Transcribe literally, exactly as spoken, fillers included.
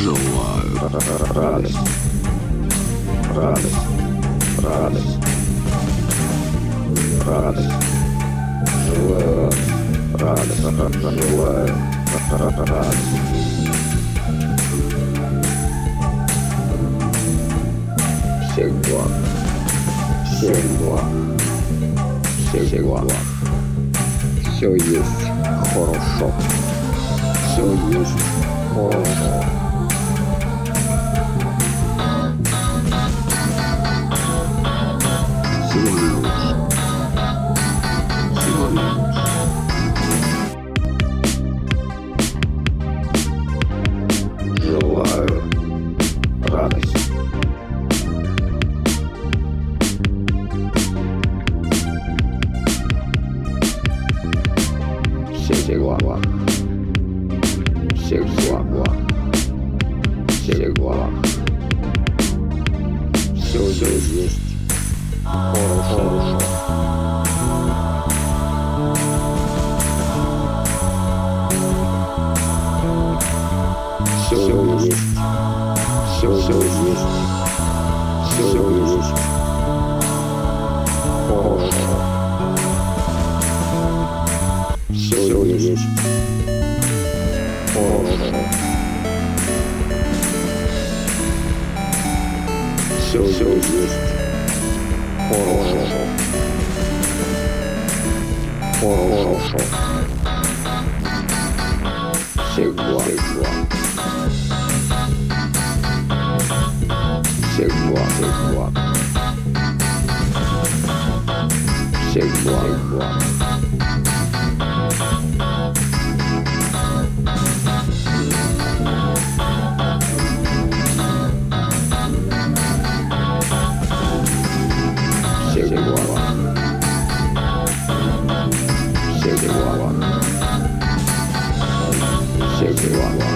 Желаю радость, радость, радость, радость. Желаю радость, желаю радость. Всех благ, всех благ, всех благ. Все есть хорошо, все есть хорошо. Сегодня лучше, сегодня лучше. Желаю радость. Всех благ, всех благ, всех благ. Все здесь есть хорошо. Все есть, все есть, все есть хорошо. Все есть хорошо. Все есть хорошо. Хорошо. Всех благ, всех благ, всех благ, всех благ. Всех благ, всех благ, всех благ.